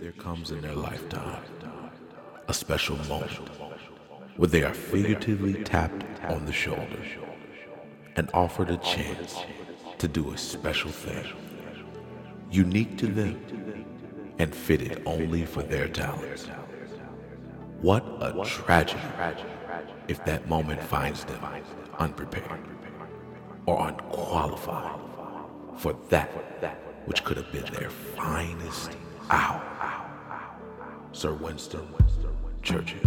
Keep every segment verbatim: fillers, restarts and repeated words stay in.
there comes in their lifetime a special moment where they are figuratively tapped on the shoulder and offered a chance to do a special thing, unique to them and fitted only for their talents. What a tragedy if that moment finds them unprepared or unqualified for that which could have been their finest hour. Sir Winston Churchill.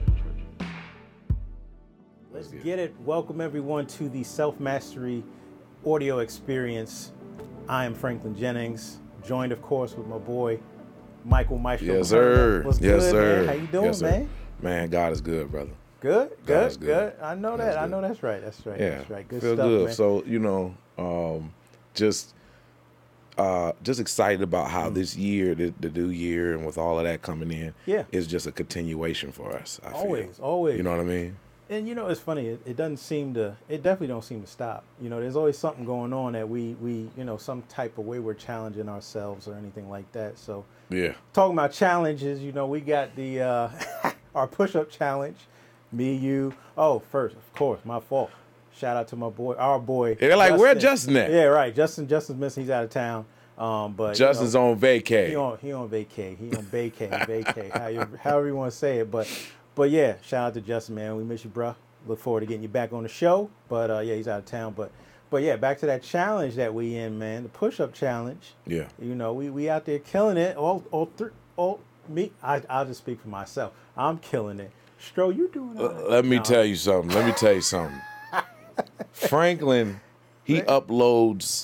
Let's get it. Welcome everyone to the Self-Mastery audio experience. I am Franklin Jennings, joined of course with my boy Michael Maestro. Yes, sir. What's yes, good, sir. man? How you doing, yes, man? Man, God is good, brother. Good, God good, is good, good. I know God is that. I good. know that's right. That's right. Yeah, That's right. Good feel stuff, good. man. So you know, um, just uh, just excited about how mm. this year, the, the new year, and with all of that coming in, yeah, is just a continuation for us. I always, feel. always. You know what I mean? And you know, it's funny. It, it doesn't seem to. It definitely don't seem to stop. You know, there's always something going on that we, we, you know, some type of way we're challenging ourselves or anything like that. So yeah, talking about challenges, you know, we got the uh, our push-up challenge. Me, you. Oh, first, of course, my fault. Shout out to my boy, our boy. They're like, Justin. where Justin at? Yeah, right. Justin, Justin's missing. He's out of town. Um, but Justin's you know, on vacay. He on he on vacay. He on vacay. vacay. How you, however you want to say it, but. But yeah, shout out to Justin, man. We miss you, bro. Look forward to getting you back on the show. But uh, yeah, he's out of town. But but yeah, back to that challenge that we in, man. The push-up challenge. Yeah. You know, we, we out there killing it. All all three. All me. I I'll just speak for myself. I'm killing it. Stro, you doing all right? Uh, let me no. tell you something. Let me tell you something. Franklin, he uploads.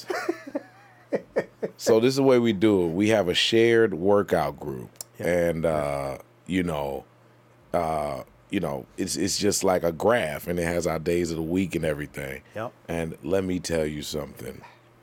So this is the way we do it. We have a shared workout group, yeah. and uh, you know. Uh, you know, it's it's just like a graph, and it has our days of the week and everything. Yep. And let me tell you something.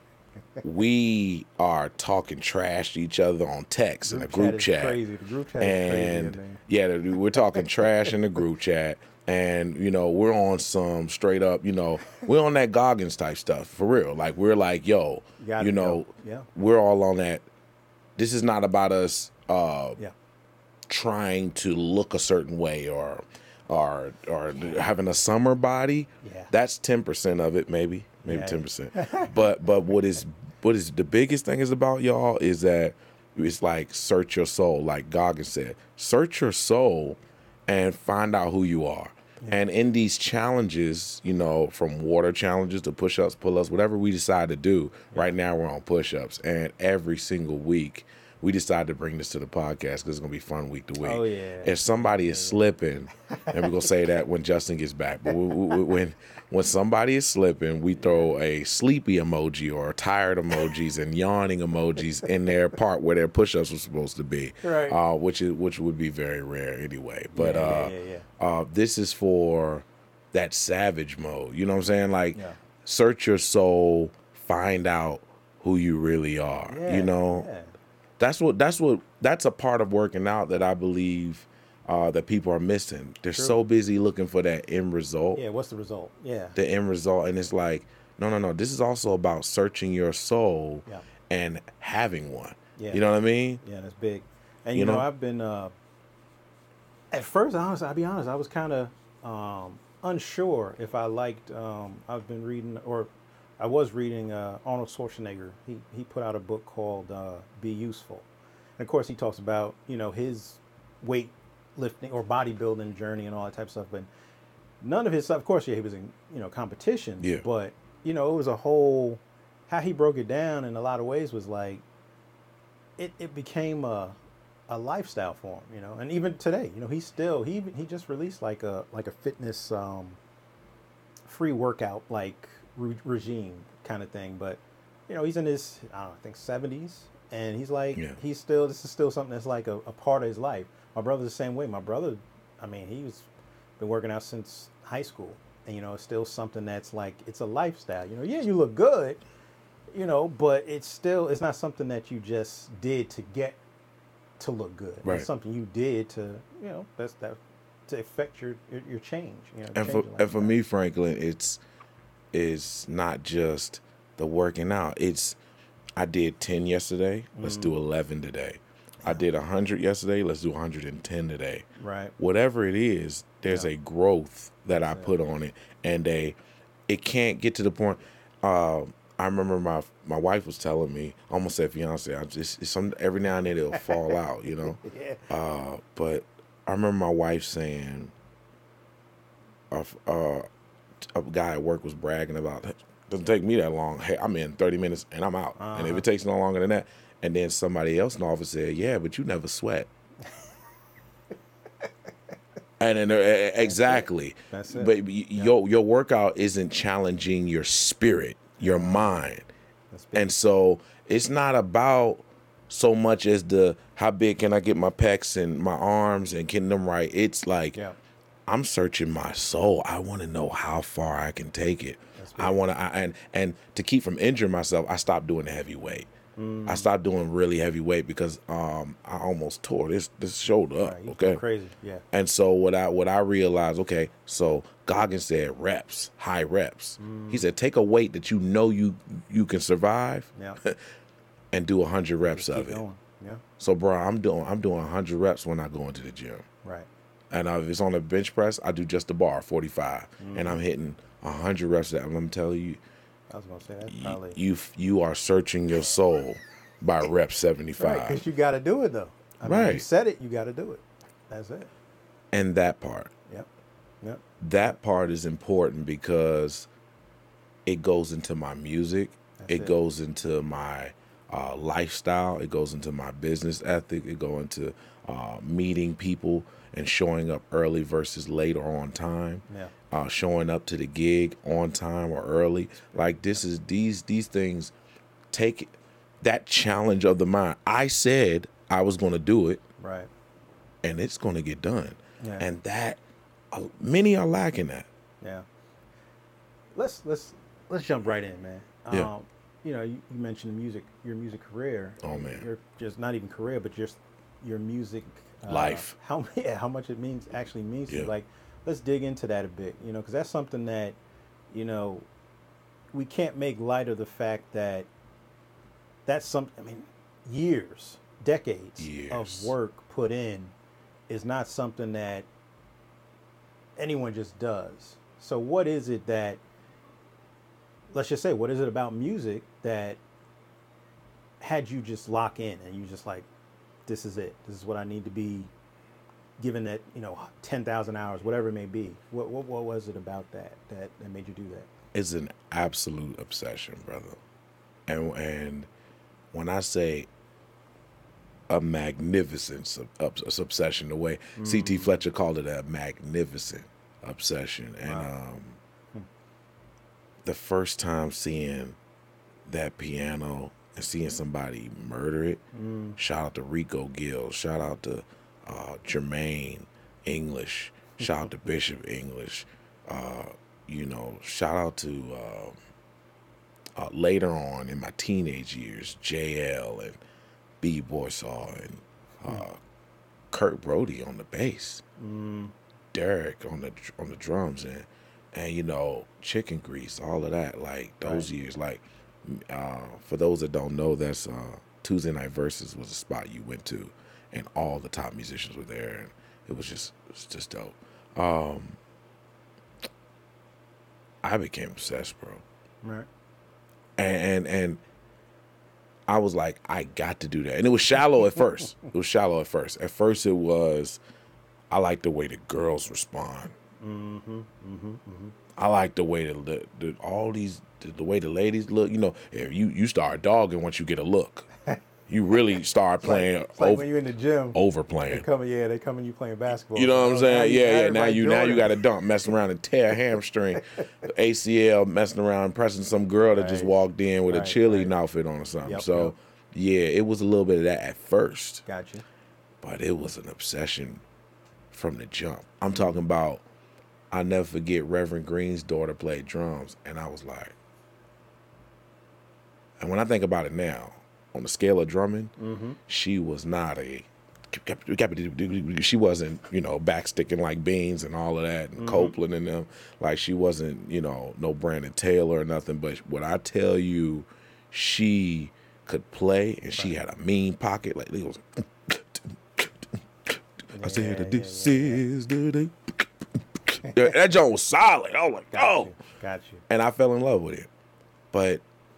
We are talking trash to each other on text in a group chat. Crazy. The group chat and is crazy, man. Yeah, we're talking trash in the group chat, and you know, we're on some straight up, you know, we're on that Goggins type stuff for real. Like we're like, yo, you, you know, yeah. we're all on that. This is not about us. Uh, yeah. trying to look a certain way or or or having a summer body. Yeah. That's ten percent of it, maybe. Maybe ten percent. But but what is what is the biggest thing is about y'all is that it's like search your soul, like Goggins said. Search your soul and find out who you are. Yeah. And in these challenges, you know, from water challenges to push-ups, pull-ups, whatever we decide to do, yeah. Right now we're on push-ups. And every single week we decided to bring this to the podcast because it's going to be fun week to week. Oh, yeah. If somebody is slipping, and we're going to say that when Justin gets back, but we, we, when when somebody is slipping, we throw a sleepy emoji or tired emojis and yawning emojis in their part where their push-ups were supposed to be, right. uh, which is which would be very rare anyway. But yeah, uh, yeah, yeah, yeah. Uh, this is for that savage mode. You know what I'm saying? Like, yeah. Search your soul, find out who you really are. Yeah, you know? Yeah. That's what that's what that's a part of working out that I believe uh, that people are missing. They're True. so busy looking for that end result. Yeah, what's the result? Yeah. The end result. And it's like, no, no, no. This is also about searching your soul yeah. and having one. Yeah. You know what I mean? Yeah, that's big. And you, you know, know, I've been uh, at first, honestly, I'll be honest, I was kind of um, unsure if I liked um, I've been reading or I was reading uh, Arnold Schwarzenegger. He he put out a book called uh, Be Useful. And of course, he talks about, you know, his weight lifting or bodybuilding journey and all that type of stuff. But none of his stuff, of course, yeah, he was in, you know, competitions. Yeah. But, you know, it was a whole, how he broke it down in a lot of ways was like, it, it became a a lifestyle for him, you know. And even today, you know, he still, he he just released like a like a fitness um, free workout, like, Re- regime kind of thing, but you know, he's in his I don't know, I think seventies, and he's like yeah. he's still this is still something that's like a, a part of his life. My brother's the same way. My brother, I mean, he's been working out since high school, and you know, it's still something that's like it's a lifestyle. You know, yeah, you look good, you know, but it's still it's not something that you just did to get to look good. Right. It's something you did to you know that's that to affect your your, your change. You know, and change for your and for me, Franklin, it's is not just the working out. It's I did ten yesterday. Let's mm. do eleven today. I did one hundred yesterday. Let's do one hundred ten today. Right. Whatever it is, there's Yeah. a growth that I That's put on it, and a it can't get to the point. Uh, I remember my my wife was telling me, I almost said fiance. I just it's some every now and then it'll fall out, you know. Yeah. Uh, but I remember my wife saying, uh, uh, a guy at work was bragging about, it doesn't take me that long. Hey, I'm in thirty minutes and I'm out. And if Uh-huh. it takes no longer than that, and then somebody else in the office said, yeah, but you never sweat. And then, uh, exactly. That's it. But y- your your workout isn't challenging your spirit, your mind. That's big. And so it's not about so much as the how big can I get my pecs and my arms and getting them right. It's like Yeah. I'm searching my soul. I want to know how far I can take it. That's I big. want to, and and to keep from injuring myself, I stopped doing heavy weight. Mm. I stopped doing really heavy weight because um I almost tore this this shoulder up. Right, you Okay, go crazy. Yeah. and so what I what I realized, okay, so Goggins said reps, high reps. He said take a weight that you know you you can survive, Yeah. and do a hundred reps Keep of it. going. Yeah. So, bro, I'm doing I'm doing a hundred reps when I go into the gym, Right. and uh, if it's on a bench press, I do just the bar, forty-five, and Mm-hmm. I'm hitting a hundred reps. That I'm telling you, I was gonna say that's you probably you, you are searching your soul by rep right seventy-five, because you got to do it though. I mean, you Right. said it. You got to do it. That's it. and that part. Yep. Yep. That part is important because it goes into my music, That's it, it. goes into my uh, lifestyle, it goes into my business ethic, it goes into uh, meeting people and showing up early versus late or on time, Yeah. uh, showing up to the gig on time or early. Like this is these these things take that challenge of the mind. I said I was going to do it, Right. and it's going to get done, Yeah. and that uh, many are lacking that. Yeah. Let's let's let's jump right in, man. Yeah. Um, you know, you, you mentioned the music, your music career. Oh, man. Your just not even career, but just your music uh, Life. How yeah, how much it means actually means to you. Yeah. Like, let's dig into that a bit. You know, because that's something that, you know, we can't make light of the fact that that's some. I mean, years, decades Years. of work put in is not something that anyone just does. So what is it that, let's just say, what is it about music that had you just lock in and you just like, this is it. This is what I need to be given that, you know, ten thousand hours, whatever it may be. What, what, what was it about that, that that made you do that? It's an absolute obsession, brother. And and when I say a magnificent sub, ob- obsession, the way C T Fletcher called it, a magnificent obsession. And Wow. um, the first time seeing that piano and seeing somebody murder it, shout out to Rico Gill, shout out to uh, Jermaine English, shout out to Bishop English, uh, you know, shout out to uh, uh, later on in my teenage years, J L and B Boysaw and uh, Kurt Brody on the bass, Derek on the on the drums, and and you know Chicken Grease, all of that. Like those Right. years, like uh, for those that don't know, that's uh, Tuesday Night Versus was a spot you went to, and all the top musicians were there, and it was just it was just dope. Um, I became obsessed, bro. Right. and and, and I was like, I got to do that. And it was shallow at first. It was shallow at first. At first, it was, I like the way the girls respond. Mm-hmm. Mm-hmm. Mm-hmm. I like the way the, the, the all these the, the way the ladies look. You know, if you you start dogging once you get a look, you really start playing It's like over, when you're in the gym, they overplaying. come, yeah, they come and you playing basketball. You know what I'm Oh, saying? now Yeah, yeah. Now everybody you now doing you it. got to dump, messing around and tear a hamstring, A C L, messing around, pressing some girl that just Right. walked in with Right, a cheerleading right. outfit on or something. Yep, so, yep. yeah, it was a little bit of that at first, Got you. but it was an obsession from the jump. I'm talking about. I never forget Reverend Green's daughter played drums, and I was like, and when I think about it now, on the scale of drumming, Mm-hmm. she was not a, she wasn't, you know, backsticking like Beans and all of that, and Copeland and them. Like, she wasn't, you know, no Brandon Taylor or nothing. But what I tell you, she could play, and she had a mean pocket. Like, it was, I said, Yeah, this yeah, yeah, is the day. Yeah, that joint was solid. I was like, Got oh. you. Got you. And I fell in love with it. But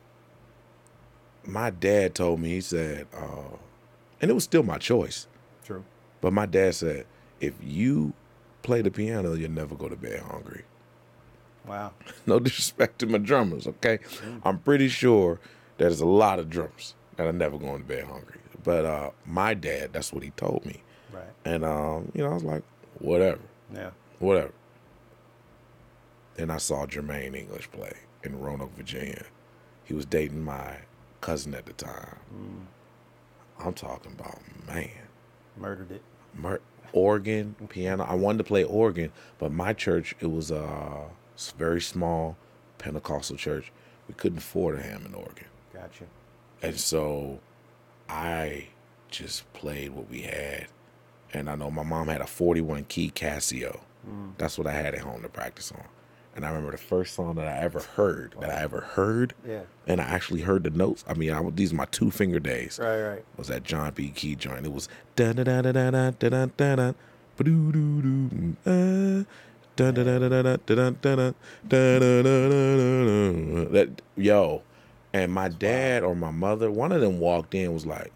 my dad told me, he said, uh, and it was still my choice. True. But my dad said, if you play the piano, you'll never go to bed hungry. Wow. No disrespect to my drummers, okay? Mm. I'm pretty sure there's a lot of drummers that are never going to bed hungry. But uh, my dad, that's what he told me. Right. And, um, you know, I was like, whatever. Yeah. Whatever. Then I saw Jermaine English play in Roanoke, Virginia. He was dating my cousin at the time. Mm. I'm talking about, man. Murdered it. Mur- organ, piano. I wanted to play organ, but my church, it was a very small Pentecostal church. We couldn't afford a Hammond organ. Gotcha. And so I just played what we had. And I know my mom had a forty-one key Casio. Mm. That's what I had at home to practice on. And I remember the first song that I ever heard, wow. that I ever heard, yeah. and I actually heard the notes. I mean, I, these are my two finger days. Right, right. Was that John B. Key joint? It was da da da da da da da da da ba doo doo doo da da da da da da da da da da da da. That yo, and my dad or my mother, one of them walked in, was like,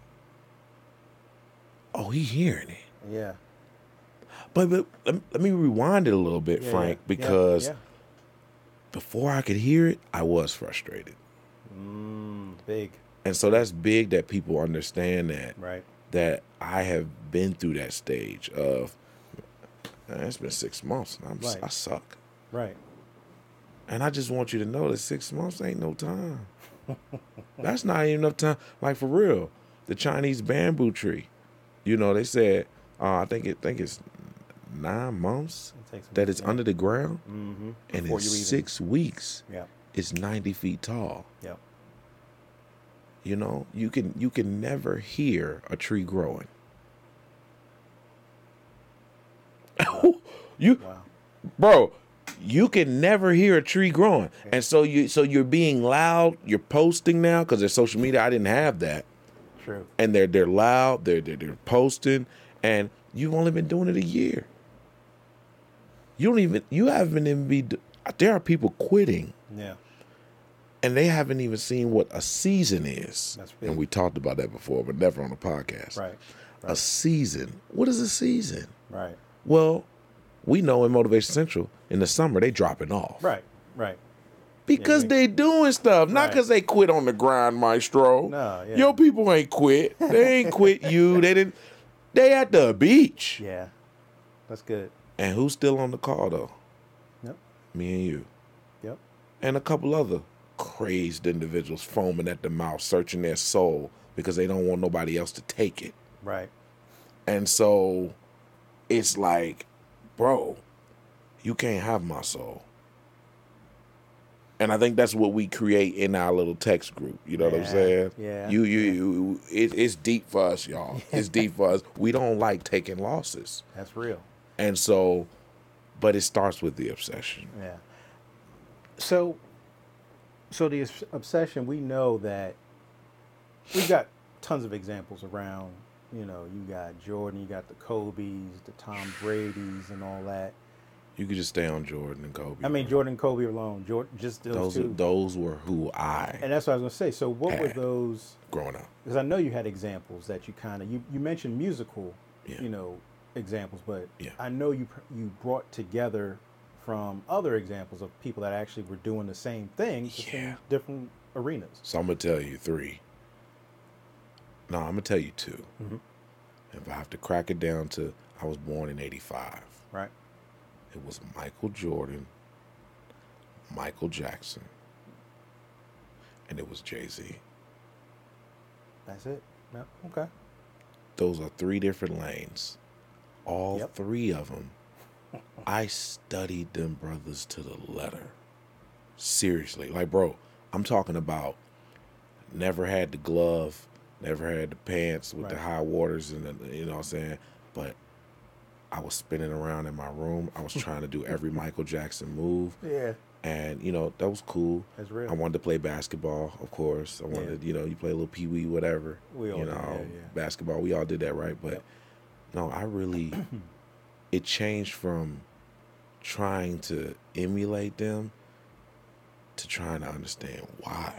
"Oh, he hearing it." Yeah. But, but let, me, let me rewind it a little bit, yeah, Frank, yeah, because. Yeah, yeah. Before I could hear it, I was frustrated. Mm, big. And so that's big that people understand that. Right. That I have been through that stage of, man, it's been six months and I'm, right. I suck. Right. And I just want you to know that six months ain't no time. That's not even enough time. Like, for real, the Chinese bamboo tree, you know, they said, uh, I think it think it's nine months it that it's yeah. under the ground, mm-hmm. and in six even... weeks, yeah. it's ninety feet tall. Yeah. You know, you can you can never hear a tree growing. you, wow. bro, you can never hear a tree growing, yeah. and so you so you're being loud. You're posting now because there's social media. I didn't have that. True. And they're they're loud. They're they're, they're posting, and you've only been doing it a year. You don't even, you haven't even be, there are people quitting. Yeah. And they haven't even seen what a season is. That's big. And we talked about that before, but never on a podcast. Right. right. A season. What is a season? Right. Well, we know in Motivation Central, in the summer, they dropping off. Right. Right. Because yeah, they doing stuff, not because right. they quit on the grind, maestro. No, yeah. Your people ain't quit. They ain't quit you. They didn't, they at the beach. Yeah. That's good. And who's still on the call, though? Yep. Me and you. Yep. And a couple other crazed individuals foaming at the mouth, searching their soul because they don't want nobody else to take it. Right. And so it's like, bro, you can't have my soul. And I think that's what we create in our little text group. You know yeah, what I'm saying? Yeah. You, you, you it, it's deep for us, y'all. It's deep for us. We don't like taking losses. That's real. And so, but it starts with the obsession. Yeah. So, so the obsession, we know that we've got tons of examples around. You know, you got Jordan, you got the Kobe's, the Tom Brady's, and all that. You could just stay on Jordan and Kobe. I mean, Jordan and Kobe alone. Jordan, just those, those two. Are, those were who I. And that's what I was gonna say. So, what were those growing up? Because I know you had examples that you kind of you, you mentioned musical, yeah. you know, examples, but yeah. I know you you brought together from other examples of people that actually were doing the same thing, just yeah. in different arenas. So I'm gonna tell you three. No, I'm gonna tell you two. Mm-hmm. If I have to crack it down to, I was born in eighty-five. Right. It was Michael Jordan, Michael Jackson, and it was Jay-Z. That's it. Yep. Okay. Those are three different lanes. All yep. three of them, I studied them brothers to the letter. Seriously. Like, bro, I'm talking about never had the glove, never had the pants with right. the high waters and the, you know what I'm saying? But I was spinning around in my room. I was trying to do every Michael Jackson move. Yeah. And, you know, that was cool. That's real. I wanted to play basketball, of course. I wanted, yeah. you know, you play a little pee-wee, whatever. We all you did, know, yeah, yeah. basketball. We all did that, right? But yep. no, I really, it changed from trying to emulate them to trying to understand why.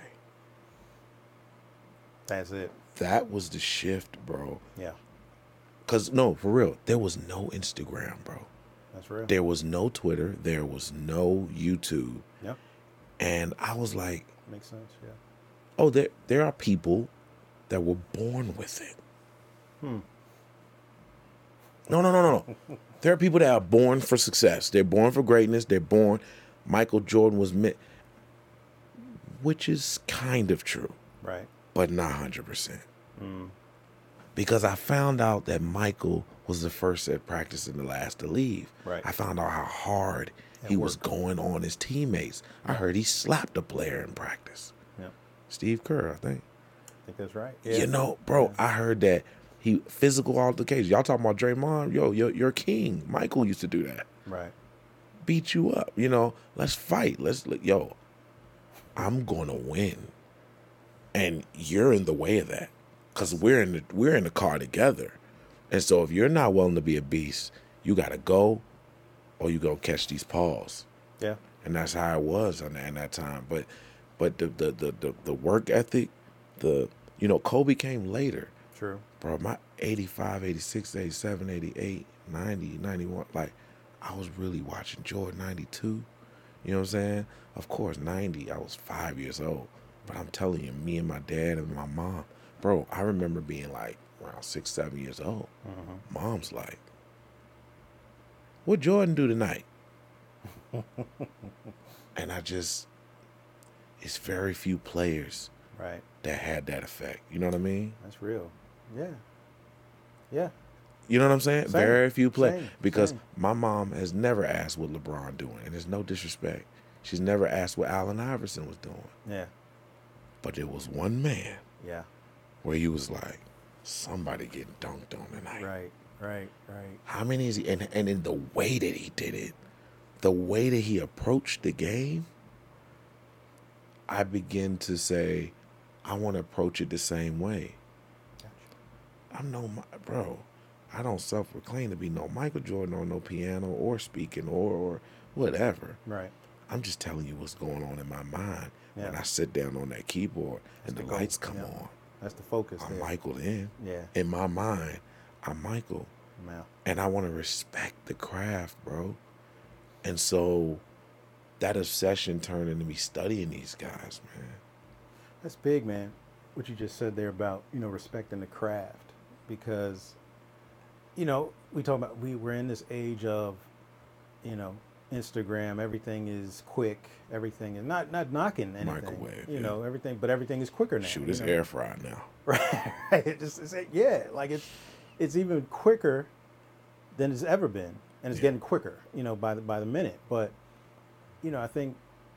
That's it. That was the shift, bro. Yeah. Because, no, for real, there was no Instagram, bro. That's real. There was no Twitter. There was no YouTube. Yep. And I was like, Makes sense, yeah. oh, there there are people that were born with it. Hmm. No, no, no, no, no. There are people that are born for success. They're born for greatness. They're born. Michael Jordan was meant, which is kind of true, Right. but not one hundred percent. Mm. Because I found out that Michael was the first at practice and the last to leave. Right. I found out how hard At he was work. going on his teammates. I heard he slapped a player in practice. Yeah. Steve Kerr, I think. I think that's right. You know, bro, I heard that he physical altercations. Y'all talking about Draymond? Yo, you're, you're king. Michael used to do that. Right. Beat you up. You know, let's fight. Let's, yo, I'm going to win. And you're in the way of that. Because we're in the we're in the car together. And so if you're not willing to be a beast, you got to go or you go catch these paws. Yeah. And that's how it was in that, in that time. But but the, the, the, the, the work ethic, the, you know, Kobe came later. True. Bro, my eighty-five, eighty-six, eighty-seven, eighty-eight, ninety, ninety-one, like, I was really watching Jordan ninety-two. You know what I'm saying? Of course, ninety, I was five years old. But I'm telling you, me and my dad and my mom, bro, I remember being like around six, seven years old. Mm-hmm. Mom's like, what Jordan do tonight? And I just, it's very few players Right. that had that effect. You know what I mean? That's real. Yeah. Yeah. You know what I'm saying? Same. Very few players. Same. Because Same. my mom has never asked what LeBron doing. And there's no disrespect. She's never asked what Allen Iverson was doing. Yeah. But there was one man Yeah. where he was like, somebody getting dunked on tonight. Right. Right. Right. How many is he? And, and in the way that he did it, the way that he approached the game, I begin to say, I want to approach it the same way. I'm no, bro, I don't self-proclaim to be no Michael Jordan or no piano or speaking or, or whatever. Right. I'm just telling you what's going on in my mind Yeah. when I sit down on that keyboard and That's the the lights goal. come Yeah. on. That's the focus I'm there. Michael in. Yeah. In my mind, I'm Michael. Yeah. And I want to respect the craft, bro. And so that obsession turned into me studying these guys, man. That's big, man. What you just said there about, you know, respecting the craft. Because, you know, we talk about, we we're in this age of, you know, Instagram, everything is quick, everything is not not knocking anything. Microwave, You yeah. know, everything, but everything is quicker now. Shoot, you it's know? air fryer now. Right, right. It just, it's, yeah, like it's it's even quicker than it's ever been, and it's Yeah. getting quicker, you know, by the by the minute. But you know, I think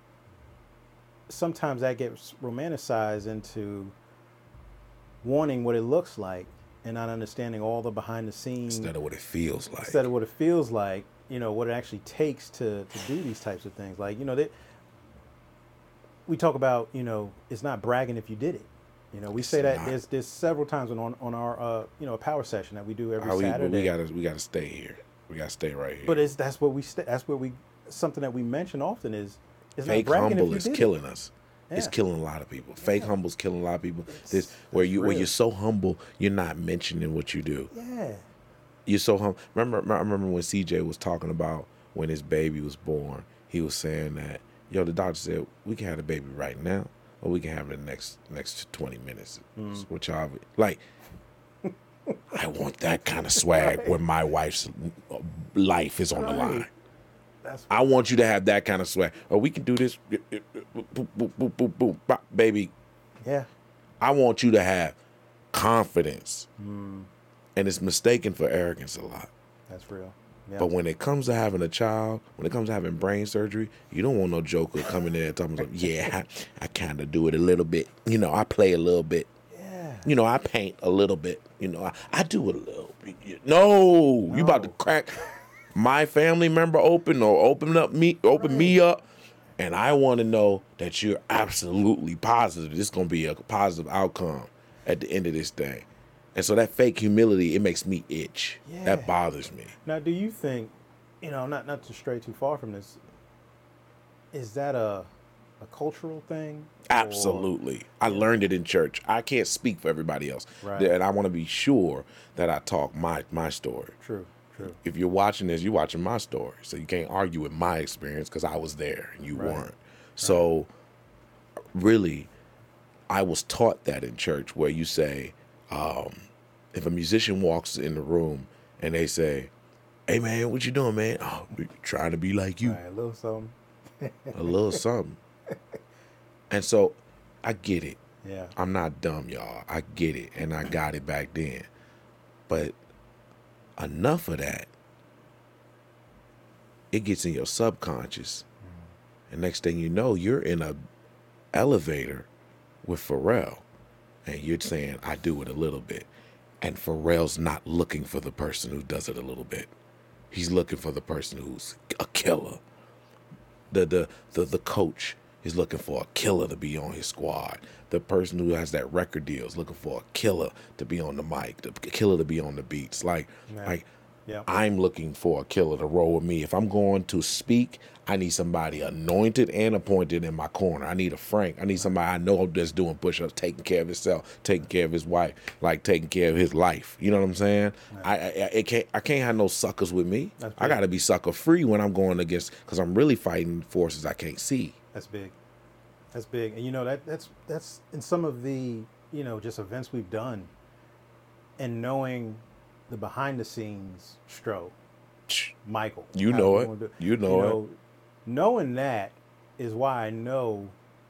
sometimes that gets romanticized into wanting what it looks like and not understanding all the behind the scenes Instead of what it feels like. instead of what it feels like, you know, what it actually takes to, to do these types of things. Like, you know, they, we talk about, you know, it's not bragging if you did it. You know, we It's say that not. there's there's several times on on our uh, you know, power session that we do every How we, but Saturday. we gotta we gotta stay here. We gotta stay right here. But it's that's what we st- that's what we something that we mention often is it's Fake not bragging humble if is you did killing it. us. It's Yeah. killing a lot of people. Fake Yeah. humble's killing a lot of people. It's- This where that's you where real. you're so humble, you're not mentioning what you do. Yeah. You're so humble. Remember, I remember when C J was talking about when his baby was born. He was saying that, yo, the doctor said we can have the baby right now, or we can have it in the next next twenty minutes. Mm. Which I like. I want that kind of swag where my wife's life is on the Right. line. That's I want you to have that kind of swag. Or we can do this, boop, boop, boop, boop, boop, boop, bop, baby. yeah. I want you to have confidence. Mm, And it's mistaken for arrogance a lot. that's real. Yeah. But when it comes to having a child, when it comes to having brain surgery, you don't want no joker coming there and talking about, yeah, I, I kind of do it a little bit. You know, I play a little bit. yeah. You know, I paint a little bit. You know, I, I do it a little bit. No, you about to No. crack my family member open or open up me, open me up. And I want to know that you're absolutely positive. This is going to be a positive outcome at the end of this thing. And so that fake humility, it makes me itch. Yeah. That bothers me. Now, do you think, you know, not not to stray too far from this, is that a a cultural thing? Absolutely. I learned it in church. I can't speak for everybody else. Right. And I want to be sure that I talk my my story. True, true. If you're watching this, you're watching my story. So you can't argue with my experience because I was there and you Right. weren't. So really, I was taught that in church where you say, um, if a musician walks in the room and they say, hey, man, what you doing, man? Oh, we trying to be like you. Right, a little something. A little something. And so I get it. Yeah. I'm not dumb, y'all. I get it. And I got it back then. But enough of that, it gets in your subconscious. And next thing you know, you're in a elevator with Pharrell. And you're saying, I do it a little bit. And Pharrell's not looking for the person who does it a little bit. He's looking for the person who's a killer. The the the, the coach is looking for a killer to be on his squad. The person who has that record deal is looking for a killer to be on the mic, the killer to be on the beats. Like, Yeah. like Yeah. I'm looking for a killer to roll with me. If I'm going to speak, I need somebody anointed and appointed in my corner. I need a Frank. I need somebody I know that's doing push-ups, taking care of himself, taking care of his wife, like taking care of his life. You know what I'm saying? I, I it can't I can't have no suckers with me. That's I big. got to be sucker free when I'm going against, because I'm really fighting forces I can't see. That's big. That's big. And you know, that that's that's in some of the, you know, just events we've done, and knowing the behind the scenes Stro, Michael. You how know we it. gonna do- You know it. Knowing that is why I know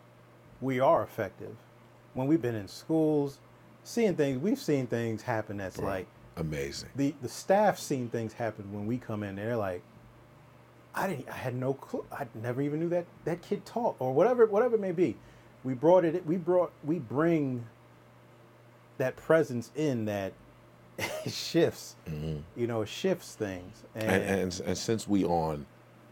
we are effective. When we've been in schools, seeing things, we've seen things happen that's Bro, like, amazing. the the staff seen things happen when we come in. They're like, I didn't, I had no clue. I never even knew that that kid taught or whatever, whatever it may be. We brought it. We brought. We bring that presence in that shifts. Mm-hmm. You know, it shifts things. And, And, and and since we on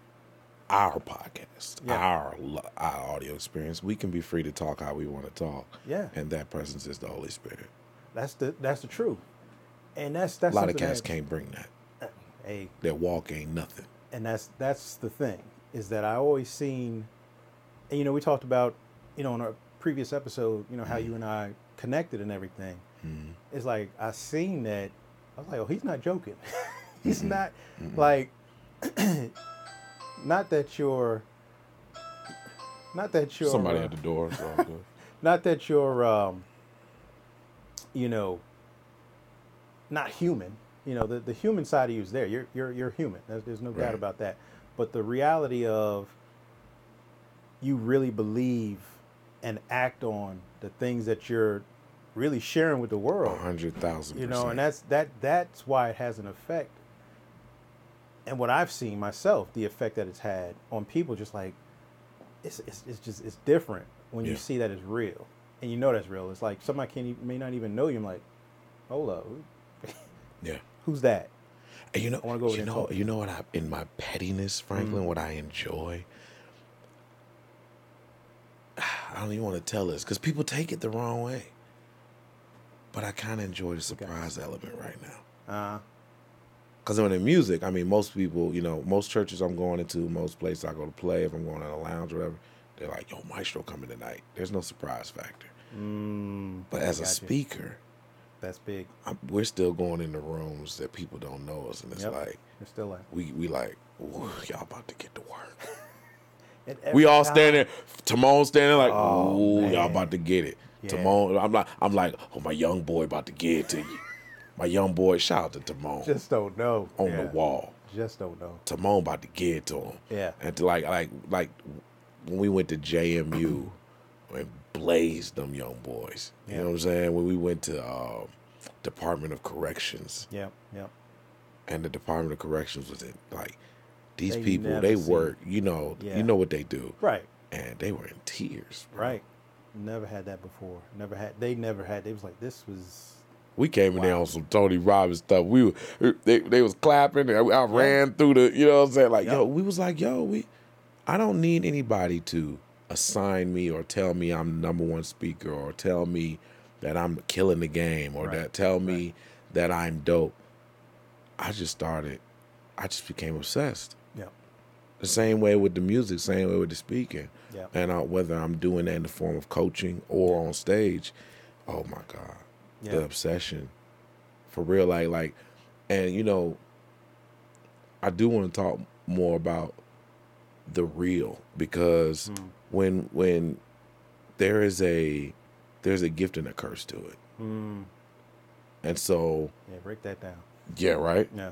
our podcast, Yeah. our lo- our audio experience, we can be free to talk how we want to talk. Yeah. And that presence is the Holy Spirit. that's the that's the truth. And that's that's A lot of something cats that- can't bring that. Hey, Their walk ain't nothing. and that's that's the thing, is that I always seen, and you know, we talked about, you know, in our previous episode, you know, how you and I connected and everything. It's like I seen that, I was like, oh, he's not joking. He's not like, not that you're, not that you're Somebody uh, at the door. So I'm good. not that you're, um, you know, not human. You know, the, the human side of you is there. You're you're you're human. There's, there's no doubt Right. about that. But the reality of you really believe and act on the things that you're really sharing with the A world. hundred thousand. You know, and that's that that's why it has an effect. And what I've seen myself, the effect that it's had on people, just like it's it's, it's just it's different when you Yeah. see that it's real, and you know that's real. It's like somebody can e- may not even know you. I'm like, hold up, who- yeah. who's that? And you know, I wanna go over you there and know, talk to you know what? I in my pettiness, Franklin, Mm-hmm. what I enjoy. I don't even want to tell this because people take it the wrong way. But I kind of enjoy the surprise element right now. Uh, Because when in music, I mean, most people, you know, most churches I'm going into, most places I go to play, if I'm going to a lounge or whatever, they're like, yo, Maestro coming tonight. There's no surprise factor. mm, But as a Gotcha. speaker, that's big. I'm, we're still going into rooms that people don't know us. And it's Yep. like, You're still like we, we like, ooh, y'all about to get to work. and We every all time- standing, Timon standing like, Oh, ooh, y'all man. about to get it. Yeah. Timon, I'm like, I'm like, oh, my young boy about to get it to you. My young boy, shout out to Timon Just don't know. on Yeah. the wall. Just don't know. Timon about to get it to him. Yeah. And to like, like, like when we went to J M U and blazed them young boys. You Yeah. know what I'm saying? When we went to uh, Department of Corrections, Yep. Yep. and the Department of Corrections was in like these They people. never They seen- work. You know. Yeah. You know what they do. Right. And they were in tears. Bro. Right. Never had that before. Never had. They never had. They was like, this was. We came in there Wow. on some Tony Robbins stuff. We were, they, they was clapping. And I ran through the, you know what I'm saying? Like, Yep. yo, we was like, yo, we, I don't need anybody to assign me or tell me I'm the number one speaker or tell me that I'm killing the game or Right. that tell me Right. that I'm dope. I just started, I just became obsessed. Yeah. The same way with the music, same way with the speaking. Yeah. And uh, whether I'm doing that in the form of coaching or on stage, oh my God, Yeah. the obsession. For real, like, like, and you know, I do want to talk more about the real because Mm. when when there is a there's a gift and a curse to it, Mm. and so Yeah. Break that down. yeah, right. Yeah.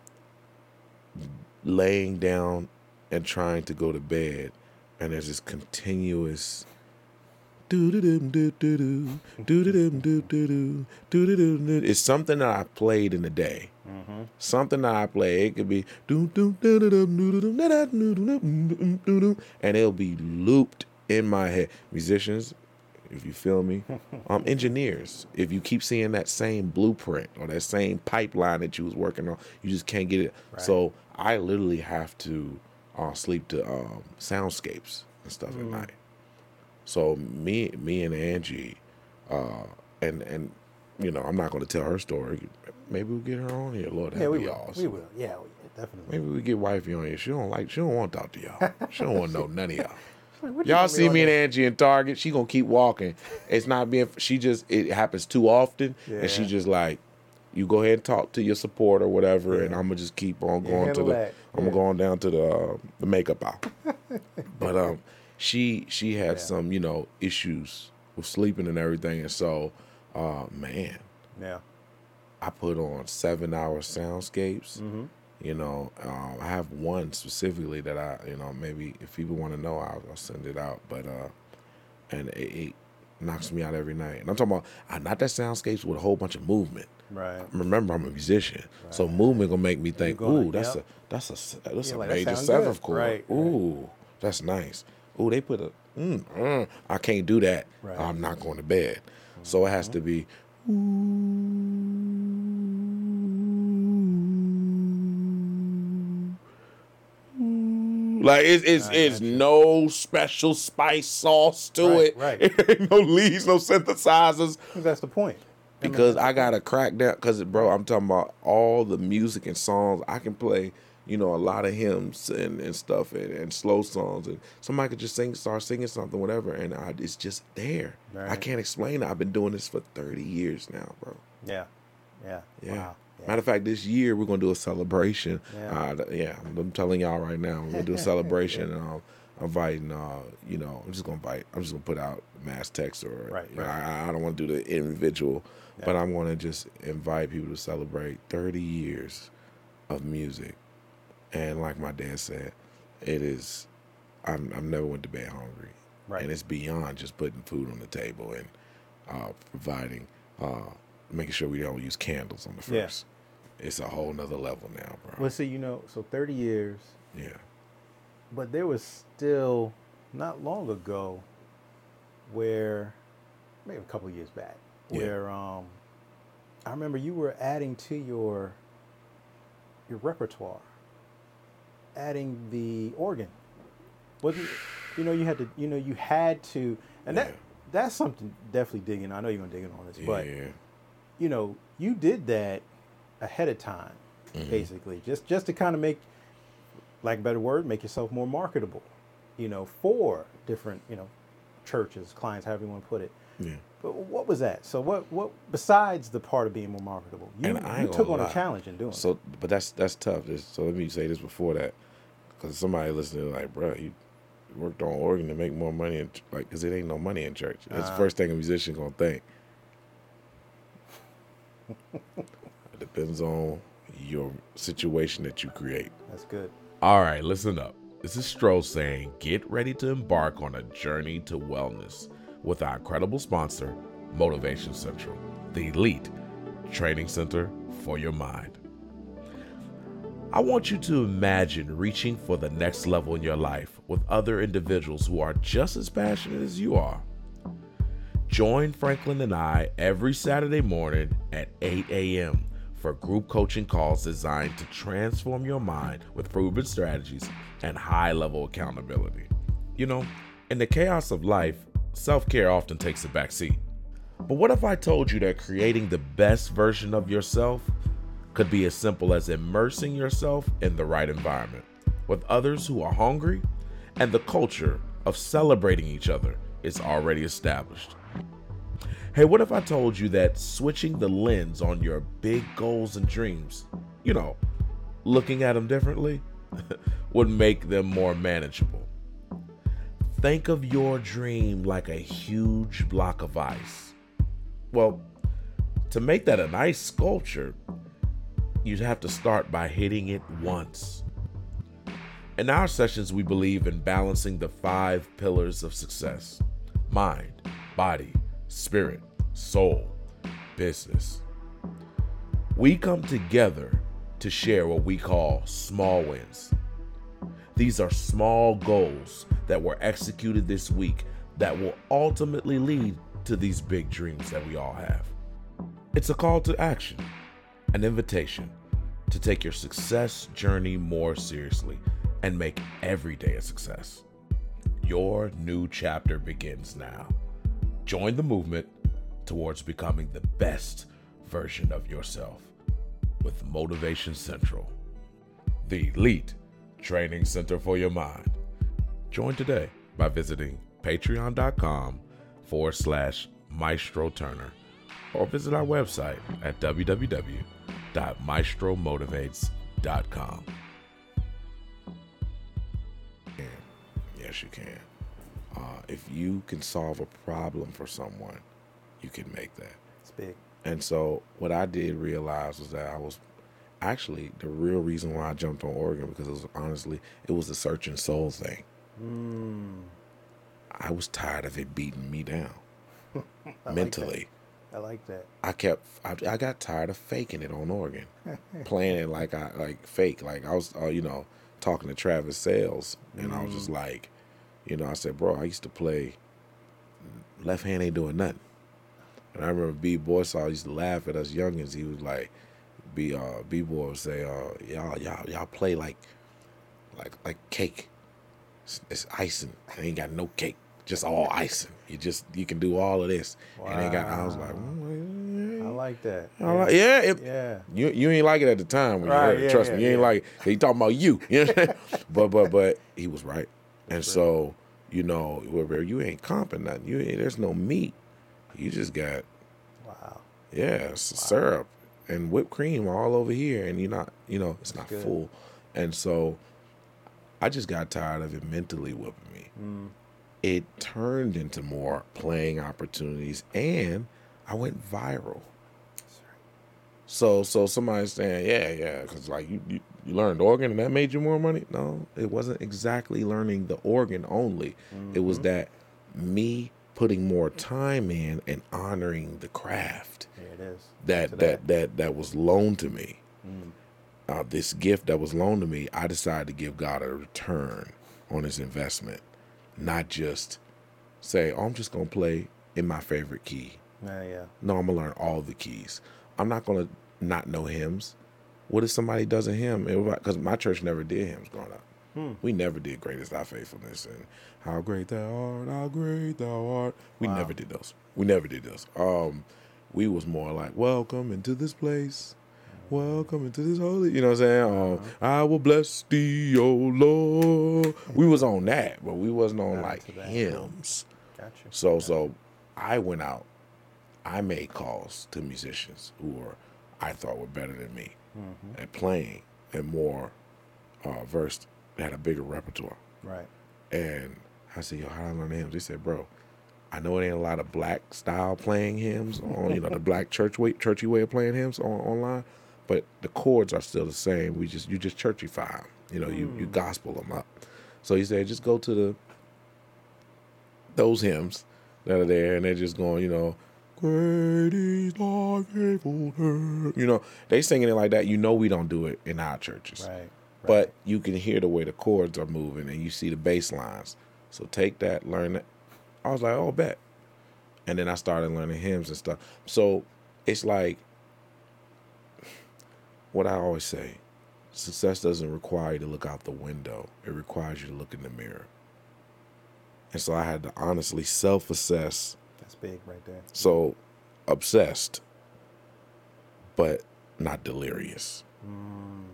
Laying down and trying to go to bed, and there's this continuous do do do do do do do do do do do do. It's something that I played in the day. Mm-hmm. Something that I play. It could be do do do do do do do do do do, and it'll be looped in my head. Musicians, if you feel me, um, engineers, if you keep seeing that same blueprint or that same pipeline that you was working on, you just can't get it. Right. So I literally have to uh, sleep to um, soundscapes and stuff Mm. at night. So me, me and Angie, uh, and and you know, I'm not going to tell her story. Maybe we'll get her on here. Lord, that'd Yeah, we be will. awesome. We will. Yeah, we, definitely. Maybe we get wifey on here. She don't like. She don't want to talk to y'all. She don't want to know none of y'all. Like, what you Y'all want see on me and there? Angie in Target. She gonna keep walking. It's not being. She just. It happens too often, and she Yeah. just like, you go ahead and talk to your support or whatever, and Yeah. I'm gonna just keep on Yeah, going to handle the. that. I'm Yeah. gonna go on down to the uh, the makeup aisle. But um, she she had Yeah. some you know issues with sleeping and everything, and so, uh, man, Yeah. I put on seven hour soundscapes. Mm-hmm. You know, um, I have one specifically that I, you know, maybe if people want to know, I'll, I'll send it out. But uh, and it, it knocks me out every night. And I'm talking about uh, not that soundscapes with a whole bunch of movement. Right. Remember, I'm a musician, so Right. movement gonna make me think, gonna- ooh, that's yep. a that's a that's Yeah, a like, that major sound seventh good. chord. Right, right. Ooh, that's nice. Ooh, they put a mm, mm, I can't do that. Right. I'm not going to bed. So it has to be. Like it's it's, I it's gotcha. no special spice sauce to Right, it. right. It ain't no leads, no synthesizers. That's the point. I mean, Because I gotta crack down. Because bro, I'm talking about all the music and songs. I can play, you know, a lot of hymns and, and stuff and, and slow songs, and somebody could just sing, start singing something, whatever, and I, it's just there. I Right. can't explain it. I've been doing this for thirty years now, bro. Yeah. Yeah. Yeah. Wow. Yeah. Matter of fact, this year we're gonna do a celebration. Yeah. Uh, th- yeah, I'm, I'm telling y'all right now, we're gonna do a celebration. and um, I'm inviting, uh, you know, I'm just gonna invite. I'm just gonna put out mass text or, Right, you know, right. I, I don't want to do the individual, Yeah. but I'm gonna just invite people to celebrate thirty years of music. And like my dad said, it is. I'm, I've never went to bed hungry, Right. and it's beyond just putting food on the table and uh, providing, uh, making sure we don't use candles on the Yeah. first. It's a whole nother level now, bro. Well, see, you know, so thirty years, Yeah, but there was still not long ago where, maybe a couple years back, Yeah. where um, I remember you were adding to your your repertoire, adding the organ. Wasn't you know you had to you know you had to, and that Yeah. that's something definitely digging. I know you're gonna dig in on this, but yeah, you know, you did that ahead of time, Mhm. basically, just just to kind of make, like a better word, make yourself more marketable, you know, for different, you know, churches, clients, however you want to put it. yeah. But what was that? So what what besides the part of being more marketable, you, And I you ain't took gonna on lie. a challenge in doing So, but that's that's tough. This, so let me say this before that, because somebody listening like, bro, you worked on organ to make more money, in, ch- like, because it ain't no money in church. That's the Uh. first thing a musician gonna think. It depends on your situation that you create. it. That's good. All right, listen up. This is Stro saying, get ready to embark on a journey to wellness with our incredible sponsor, Motivation Central, the elite training center for your mind. I want you to imagine reaching for the next level in your life with other individuals who are just as passionate as you are. Join Franklin and I every Saturday morning at eight a.m. for group coaching calls designed to transform your mind with proven strategies and high-level accountability. You know, in the chaos of life, self-care often takes a back seat. But what if I told you that creating the best version of yourself could be as simple as immersing yourself in the right environment with others who are hungry and the culture of celebrating each other is already established? Hey, what if I told you that switching the lens on your big goals and dreams, you know, looking at them differently, would make them more manageable? Think of your dream like a huge block of ice. Well, to make that an ice sculpture, you'd have to start by hitting it once. In our sessions, we believe in balancing the five pillars of success: mind, body, spirit, soul, business. We come together to share what we call small wins. These are small goals that were executed this week that will ultimately lead to these big dreams that we all have. It's a call to action, an invitation to take your success journey more seriously and make every day a success. Your new chapter begins now. Join the movement towards becoming the best version of yourself with Motivation Central, the elite training center for your mind. Join today by visiting patreon.com forward slash Maestro Turner or visit our website at w w w dot maestro motivates dot com. Yes, you can. Uh, if you can solve a problem for someone, you can make that. It's big. And so what I did realize was that I was actually the real reason why I jumped on Oregon, because it was honestly, it was the searching soul thing. Mm. I was tired of it beating me down I mentally. Like I like that. I kept, I, I got tired of faking it on Oregon, playing it like I, like fake. Like I was, uh, you know, talking to Travis Sales, and mm. I was just like, you know, I said, bro, I used to play left hand ain't doing nothing. And I remember B Boysaw used to laugh at us youngins. He was like, B uh B Boy would say, uh, y'all y'all y'all play like like like cake. It's, it's icing. I ain't got no cake, just all icing. You just you can do all of this. Wow. And they got. I was like, mm, I like that. I like, yeah, it, yeah. You you ain't like it at the time when right, you heard it. Yeah, Trust yeah, me, you ain't yeah. like it. He talking about you. You know? but but but he was right. And That's so right. you know, where you ain't comping nothing. You ain't, there's no meat. You just got. Wow. Yeah, it's wow. syrup and whipped cream all over here, and you're not, you know, it's not good. full. And so I just got tired of it mentally whipping me. Mm. It turned into more playing opportunities, and I went viral. That's right. So so somebody's saying, yeah, yeah, because like you, you, you learned organ and that made you more money? No, it wasn't exactly learning the organ only. Mm-hmm. It was that me putting more time in and honoring the craft. Yeah, it is. That that, that that that was loaned to me. Mm. Uh, this gift that was loaned to me, I decided to give God a return on his investment, not just say, "Oh, I'm just gonna play in my favorite key." Uh, yeah. No, I'm gonna learn all the keys. I'm not gonna not know hymns. What if somebody does a hymn? Because my church never did hymns growing up. Hmm. We never did Great Is Thy Faithfulness and How Great Thou Art, How Great Thou Art. We wow. never did those. We never did those. Um, we was more like, welcome into this place. Welcome into this holy. You know what I'm saying? Um, uh-huh. I will bless thee, O Lord. We was on that, but we wasn't on Not like hymns. Gotcha. So, gotcha. so I went out. I made calls to musicians who were, I thought were better than me mm-hmm. at playing and more uh, versed. They had a bigger repertoire. Right. And I said, yo, how do I learn the hymns? They said, bro, I know it ain't a lot of black style playing hymns on, you know, the black church way, churchy way of playing hymns on, online, but the chords are still the same. We just, you just churchify them. You know, mm. you, you gospel them up. So he said, just go to the, those hymns that are there, and they're just going, you know, great is thy faithfulness. You know, they singing it like that. You know we don't do it in our churches. Right. But you can hear the way the chords are moving, and you see the bass lines. So take that, learn that. I was like, oh, bet. And then I started learning hymns and stuff. So it's like what I always say, success doesn't require you to look out the window. It requires you to look in the mirror. And so I had to honestly self-assess That's big right there. So obsessed, but not delirious. Mm.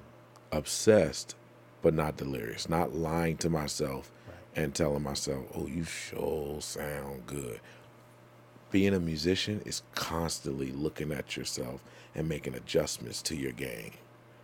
Obsessed, but not delirious. Not lying to myself Right. and telling myself, oh, you sure sound good. Being a musician is constantly looking at yourself and making adjustments to your game.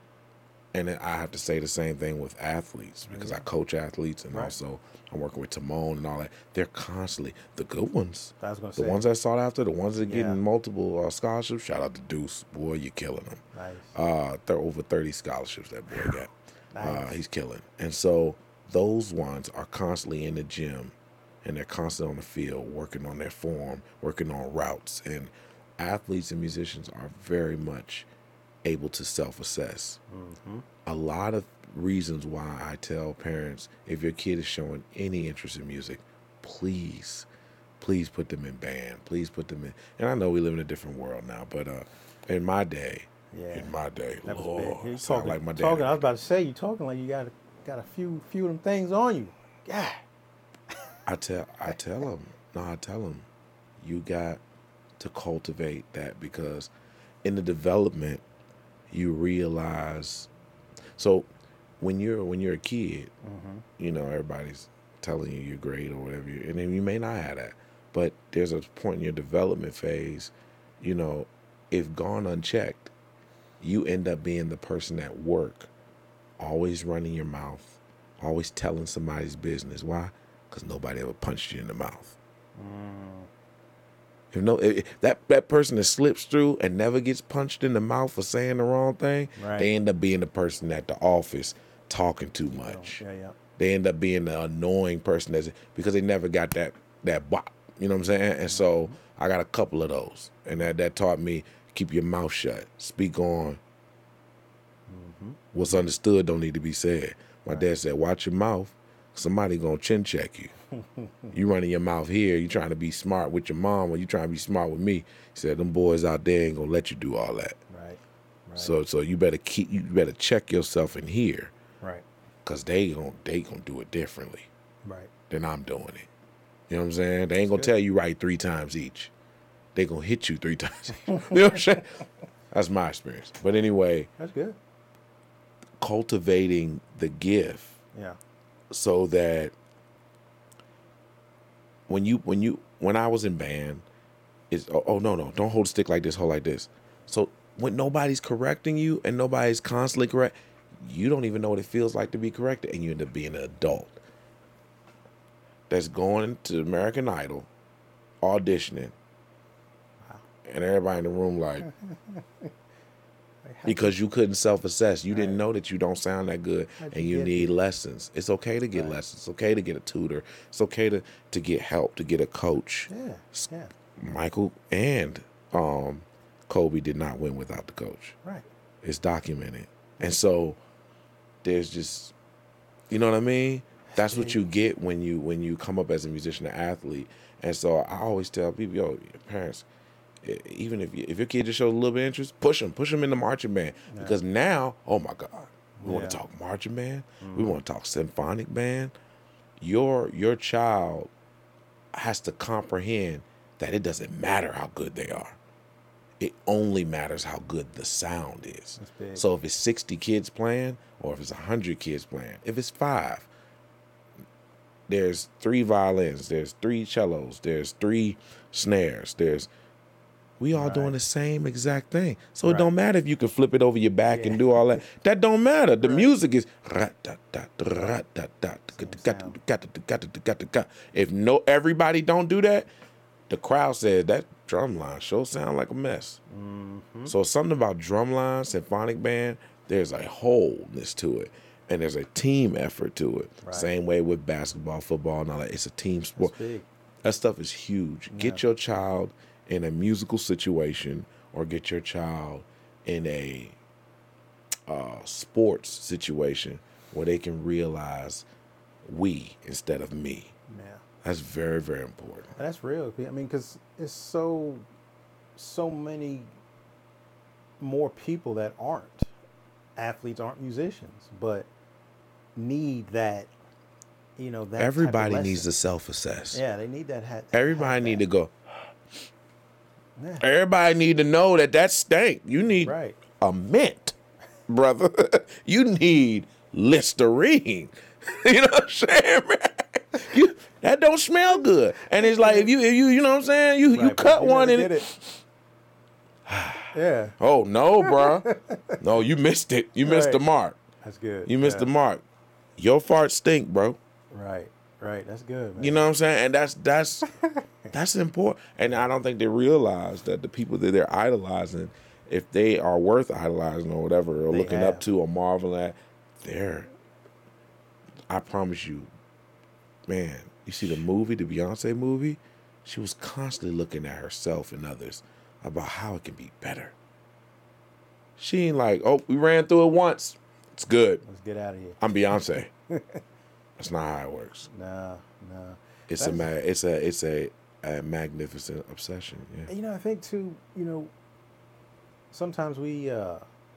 And then I have to say the same thing with athletes because I coach athletes and Right. also I'm working with Timon and all that. They're constantly, the good ones, I was gonna the say. ones that sought after, the ones that Yeah. getting multiple uh, scholarships. Shout out to Deuce. Boy, you're killing them. Nice. Uh, there are over thirty scholarships that boy got. Uh, Nice. he's killing. And so those ones are constantly in the gym and they're constantly on the field working on their form, working on routes. And athletes and musicians are very much able to self-assess. Mm-hmm. A lot of reasons why I tell parents, if your kid is showing any interest in music, please, please put them in band. Please put them in. And I know we live in a different world now, but uh, in my day, Yeah. in my day, That was Lord, big. You sound talking like my dad. talking. I was about to say you talking like you got a, got a few few of them things on you. Yeah. I tell, I tell them, no, I tell them, you got to cultivate that because in the development, you realize. So when you're when you're a kid, Mm-hmm. you know everybody's telling you you're great or whatever, you, and then you may not have that. But there's a point in your development phase, you know, if gone unchecked, you end up being the person at work, always running your mouth, always telling somebody's business. Why? Because nobody ever punched you in the mouth. Mm. If no, if that that person that slips through and never gets punched in the mouth for saying the wrong thing, Right. they end up being the person at the office talking too Oh, much. yeah, yeah. They end up being the annoying person that's because they never got that that bop. You know what I'm saying? And so I got a couple of those, and that that taught me keep your mouth shut, speak on. Mm-hmm. What's understood don't need to be said. My dad said, watch your mouth. Somebody gonna chin check you. You running your mouth here, you trying to be smart with your mom, or you trying to be smart with me. He said, them boys out there ain't gonna let you do all that. Right. Right. So so you better keep you better check yourself in here. Right. Cause they gon' they gonna do it differently Right. than I'm doing it. You know what I'm saying? They ain't gonna good. tell you right three times each. They gonna hit you three times each. You know what I'm saying? That's my experience. But anyway, That's good. cultivating the gift Yeah. so that when you when you when I was in band, is oh, oh no no don't hold a stick like this, hold like this. So when nobody's correcting you and nobody's constantly correct, you don't even know what it feels like to be corrected, and you end up being an adult that's going to American Idol, auditioning, and everybody in the room like. Because you couldn't self-assess. You didn't Right. know that you don't sound that good How'd and you you get need here? lessons. It's okay to get Right. lessons. It's okay to get a tutor. It's okay to, to get help, to get a coach. Yeah. Yeah. Michael and um, Kobe did not win without the coach. Right. It's documented. And so there's just, you know what I mean? That's what you get when you when you come up as a musician or athlete. And so I always tell people, yo, your parents, e- even if you, if your kid just shows a little bit of interest, push them, push them in the marching band. Yeah. Because now, oh my God, we want Yeah. to talk marching band. Mhm. We want to talk symphonic band. Your your child has to comprehend that it doesn't matter how good they are. It only matters how good the sound is. That's big. So if it's sixty kids playing, or if it's one hundred kids playing, if it's five, there's three violins, there's three cellos, there's three snares, there's we all Right. doing the same exact thing. So it Right. don't matter if you can flip it over your back Yeah. and do all that. That don't matter. The Right. music is if no everybody don't do that, the crowd says that drum line sure sound like a mess. Mm-hmm. So something about drumline, symphonic band, there's a wholeness to it. And there's a team effort to it. Right. Same way with basketball, football, and all that. It's a team sport. That's big. That stuff is huge. Get your child in a musical situation or get your child in a uh, sports situation where they can realize we instead of me. Yeah. That's very, very important. And that's real. I mean, because it's so, so many more people that aren't athletes, aren't musicians, but need that you know, that Everybody type of needs to lesson. self-assess. Yeah, they need that. Hat, Everybody need to go. Yeah. Everybody need to know that that stank. You need Right. a mint, brother. You need Listerine. You know what I'm saying, man? You, that don't smell good. And it's like if you if you you know what I'm saying, you Right, you but cut you one never and get it, it. Yeah, oh no, bro. No, you missed it. You missed the Right. mark. that's good. You missed yeah. the mark. Your farts stink, bro. Right, right. That's good, man. You know what I'm saying? And that's that's that's important. And I don't think they realize that the people that they're idolizing, if they are worth idolizing or whatever, or They looking up have. to or marveling at, they're, I promise you, man, you see the movie, the Beyonce movie, she was constantly looking at herself and others about how it can be better. She ain't like, oh, we ran through it once. It's good. Let's get out of here. I'm Beyonce. That's not how it works. Nah, nah. It's a That's- ma- it's a it's a, a magnificent obsession. Yeah. You know, I think too. You know, sometimes we uh,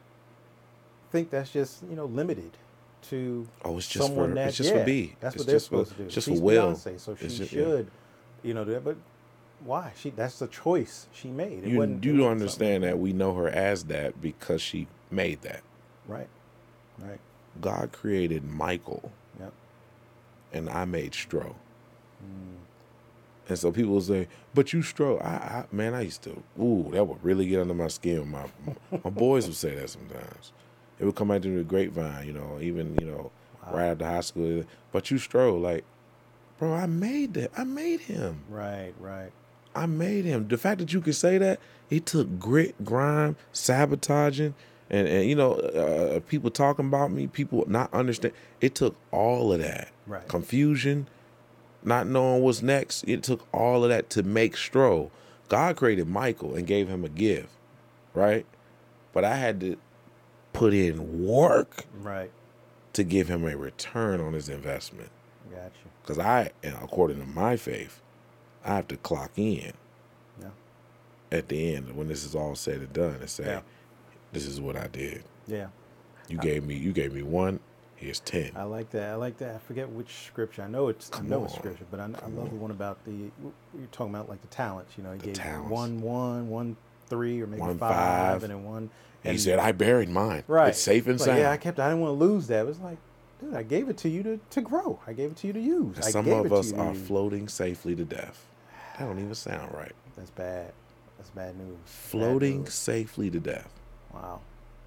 think that's just you know limited to Oh, it's just someone for that it's just yeah, for B. That's It's what they're just for- supposed to do. it's just She's for Will. Beyonce, so she It's just- yeah. should, you know, do that. But why? She that's the choice she made. It You wasn't- you it don't wasn't understand that we know her as that because she made that. something- Right, right. God created Michael, Yep. and I made Stro. Mm. And so people will say, "But you Stro." I, I man, I used to. Ooh, that would really get under my skin. My my boys would say that sometimes. It would come out through the grapevine, you know, even you know, Wow. right after high school. But you Stro, like, bro, I made that. I made him. Right, right. I made him. The fact that you could say that, it took grit, grime, sabotaging, and, and you know, uh, people talking about me, people not understand. It took all of that. Right. Confusion, not knowing what's next. It took all of that to make Stro. God created Michael and gave him a gift, right? But I had to put in work Right. to give him a return on his investment. Got you. Because I, according to my faith, I have to clock in Yeah. at the end when this is all said and done and say, Yeah. this is what I did. Yeah. You gave me you gave me one, here's ten. I like that. I like that. I forget which scripture. I know it's Come I know it's on. scripture, but I, I love the one about the you're talking about like the talents. You know, he The gave talents. one, one, one, three, or maybe One, five, five. and then one. And he said, I buried mine. right, It's safe and Like, sound. yeah, I kept. I didn't want to lose that. It was like, dude, I gave it to you to, to grow. I gave it to you to use. And I some gave of it to us you to are use. floating safely to death. That don't even sound right. That's bad. That's bad news. Bad Floating news. safely to death. Wow.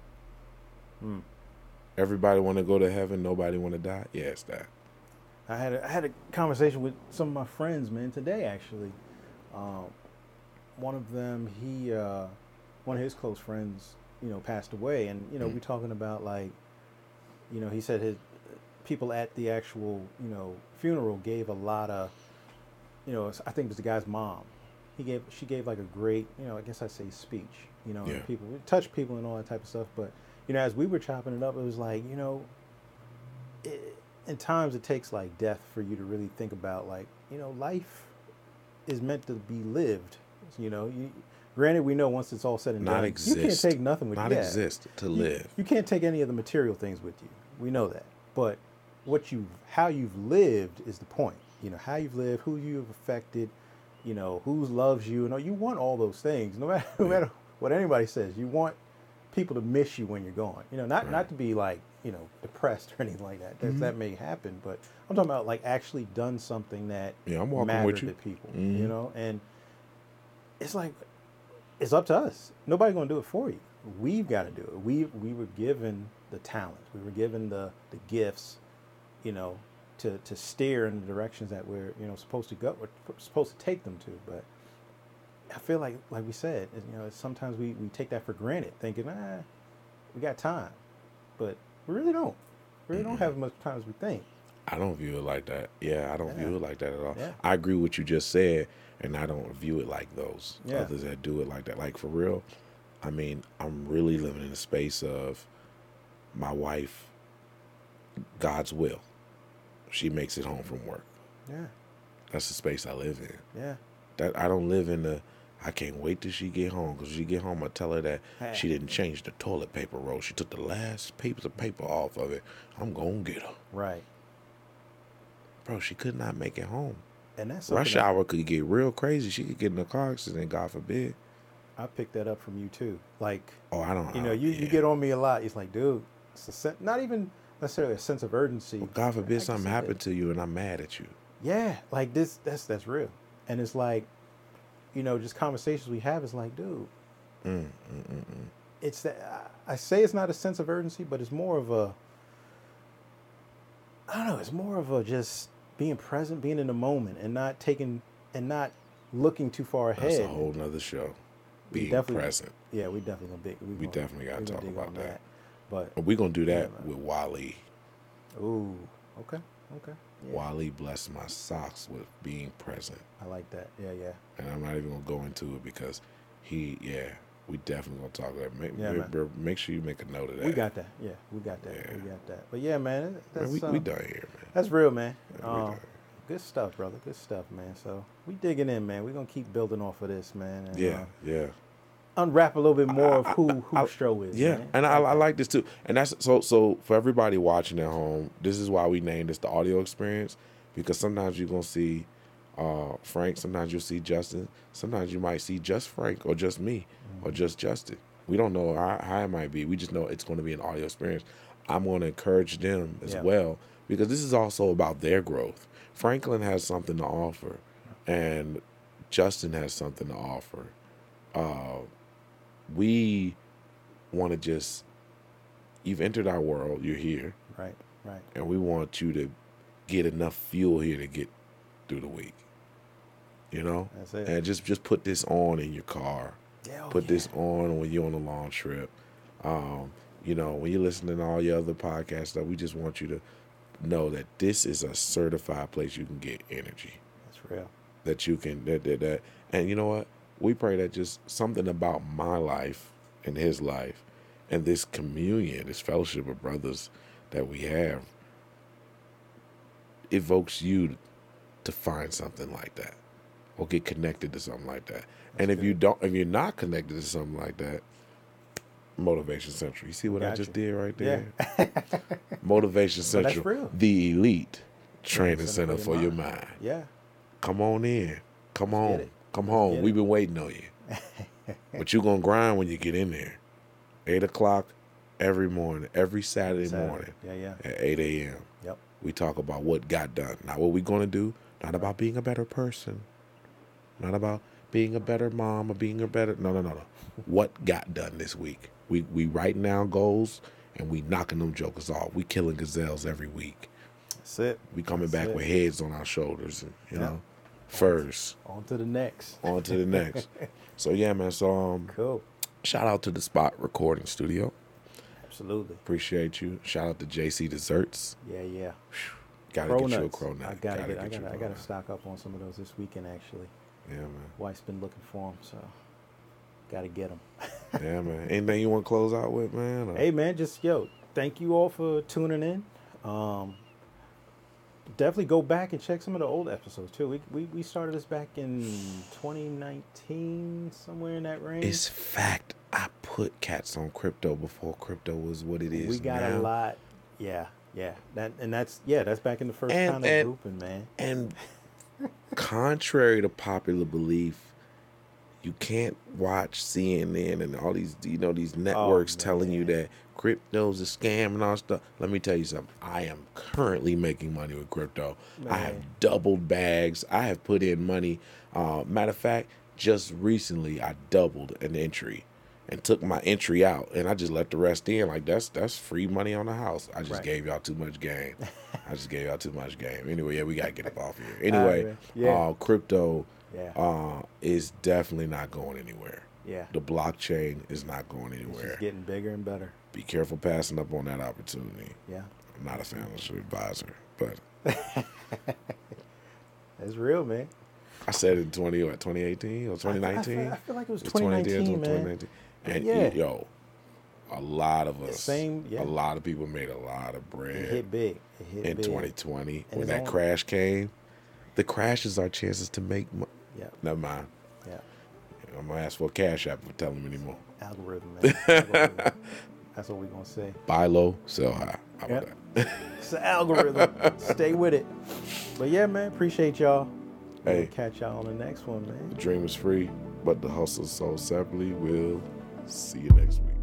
Hmm. Everybody want to go to heaven. Nobody want to die. Yeah, it's that. I had a, I had a conversation with some of my friends, man, today actually. Um, one of them, he, uh, one of his close friends, you know, passed away, and you know, Mm. we're talking about like, you know, he said his people at the actual, you know, funeral gave a lot of, you know, I think it was the guy's mom. He gave, she gave like a great, you know, I guess I'd say speech, you know, Yeah. and people it touched people and all that type of stuff. But you know, as we were chopping it up, it was like, you know, it, in times it takes like death for you to really think about like, you know, life is meant to be lived. You know, you, granted, we know once it's all said and Not done, exist. you can't take nothing with Not you. Yeah. exist to You- live. You, can't take any of the material things with you. We know that. But what you, how you've lived is the point. You know, how you've lived, who you've affected, you know, who loves you. You know, you want all those things, no matter no matter what anybody says. You want people to miss you when you're gone. You know, not Right. not to be like, you know, depressed or anything like that. That, Mhm. that may happen, but I'm talking about like actually done something that Yeah, I'm walking mattered with you. to people. Mhm. You know, and it's like it's up to us. Nobody's gonna do it for you. We've got to do it. We we were given the talent. We were given the the gifts, you know, to to steer in the directions that we're you know supposed to go. We're supposed to take them to. But I feel like like we said, you know, sometimes we we take that for granted, thinking, ah, we got time, but we really don't. We really don't have as much time as we think. I don't view it like that. Yeah, I don't Yeah. view it like that at all. Yeah. I agree with what you just said, and I don't view it like those Yeah. others that do it like that. Like for real, I mean, I'm really living in a space of my wife, God's will. She makes it home from work. Yeah, That's the space I live in. yeah. That I don't live in the. I can't wait till she get home, because she get home, I tell her that she didn't change the toilet paper roll. She took the last papers of paper off of it. I'm gonna get her. Right. bro, she could not make it home. And that's Rush something hour could get real crazy. She could get in a car accident, God forbid. I picked that up from you too. Like, Oh, I don't you know, know. you, yeah. you get on me a lot. It's like, dude, it's a sen- not even necessarily a sense of urgency. Well, God I forbid can something see happened that. to you and I'm mad at you. Yeah, like this. That's that's real. And it's like, you know, just conversations we have is like, dude, Mm, mm, mm, mm. it's that I I say it's not a sense of urgency, but it's more of a, I don't know, it's more of a just being present, being in the moment, and not taking and not looking too far ahead. That's a whole nother show. We Being definitely- present. Yeah, we definitely gonna be. We, We gonna, definitely gotta we gonna talk dig about on that. But And we're going to do that Yeah, man. with Wally. ooh, okay, okay, yeah, Wally blessed my socks with being present. I like that. Yeah, yeah, And I'm not even going to go into it because he, yeah, we definitely going to talk about it. Make, Yeah, bro, man. bro, make sure you make a note of that. we got that. Yeah, we got that. Yeah. We got that. But yeah, man, that's Man, we, um, we done here, man. that's real, man. Yeah, we Um, done. good stuff, brother. Good stuff, man. So we digging in, man. We're gonna keep building off of this, man. And, Yeah, uh, yeah. unwrap a little bit more of who who I- Stro is. Yeah, man. and I, I Okay. like this too. And that's so so for everybody watching at home. This is why we named this the audio experience, because sometimes you're gonna see uh, Frank, sometimes you'll see Justin, sometimes you might see just Frank or just me or just Justin. We don't know how, how it might be. We just know it's going to be an audio experience. I'm going to encourage them as Yeah. well, because this is also about their growth. Franklin has something to offer, and Justin has something to offer. Uh, we want to just, you've entered our world, you're here, Right, right. and we want you to get enough fuel here to get through the week. You know? That's it. And just just put this on in your car. Yeah, oh, Put yeah. this on when you're on a long trip. Um, you know, when you're listening to all your other podcasts stuff, we just want you to know that this is a certified place you can get energy. That's real. That you can that that, that. And you know what? We pray that just something about my life and his life and this communion, this fellowship of brothers that we have evokes you to find something like that or get connected to something like that. And if you don't, if you're not connected to something like that, Motivation Central. You see what I Got just you. did right Yeah. there? Motivation But that's Central, real. the elite training Center center for your mind. Yeah. Come on in. Come Let's get home. it. Come Let's home. get We've it. been waiting on you. But you're going to grind when you get in there. eight o'clock every morning, every Saturday, Saturday. morning Yeah, yeah. at eight a.m. Yep. We talk about what got done. Not what we're going to do. Not about being a better person. Not about being a better mom or being a better... No, no, no, no. What got done this week. We we writing down goals and we knocking them jokers off. We killing gazelles every week. That's it. We coming That's back it. with heads on our shoulders and, you Yeah. know, furs. On to the next. On to the next. So, yeah, man. So, um, Cool. shout out to the Spot Recording Studio. Absolutely. Appreciate you. Shout out to J C Desserts. Yeah, yeah. Gotta Crow get you a nuts. crow nut. I gotta, get. I you gotta. a I crow gotta nut. stock up on some of those this weekend. Actually, Yeah, man. wife's been looking for them, so gotta get them. Yeah, man. Anything you want to close out with, man? Or- Hey, man, just yo, thank you all for tuning in. Um, definitely go back and check some of the old episodes too. We we, we started this back in twenty nineteen, somewhere in that range. It's fact. I put cats on crypto before crypto was what it is we got now. a lot. Yeah, yeah. That and that's yeah. That's back in the first And- kind of and- grouping, man. And contrary to popular belief, you can't watch C N N and all these, you know, these networks telling you Oh, man. that crypto's a scam and all stuff. Let me tell you something. I am currently making money with crypto. I have Man. doubled bags. I have put in money. Uh, matter of fact, just recently I doubled an entry and took my entry out, and I just let the rest in. Like that's that's free money on the house. I just Right. gave y'all too much game. I just gave y'all too much game. Anyway, yeah, we gotta get up off here. Anyway, man. Yeah. uh, crypto Yeah. uh, is definitely not going anywhere. Yeah. The blockchain is not going It's anywhere. just getting bigger and better. Be careful passing up on that opportunity. Yeah. I'm not a financial advisor, but That's real, man. I said it in twenty what twenty eighteen or twenty I nineteen. feel, I feel like it was It's twenty twenty eighteen, nineteen, man. twenty nineteen. And Yeah. yo, a lot of us, Same- yeah. a lot of people made a lot of It bread hit big. It hit in big. twenty twenty And when it's that on- crash came. The crashes are chances to make money. Yeah. Never mind. Yeah. I'm gonna ask for a cash app if I tell them anymore. Algorithm, man. Algorithm. That's what we're gonna say. Buy low, sell high. How about Yep. that? It's the algorithm. Stay with it. But yeah, man, appreciate y'all. Hey. We'll catch y'all on the next one, man. The dream is free, but the hustle is sold separately. We'll see you next week.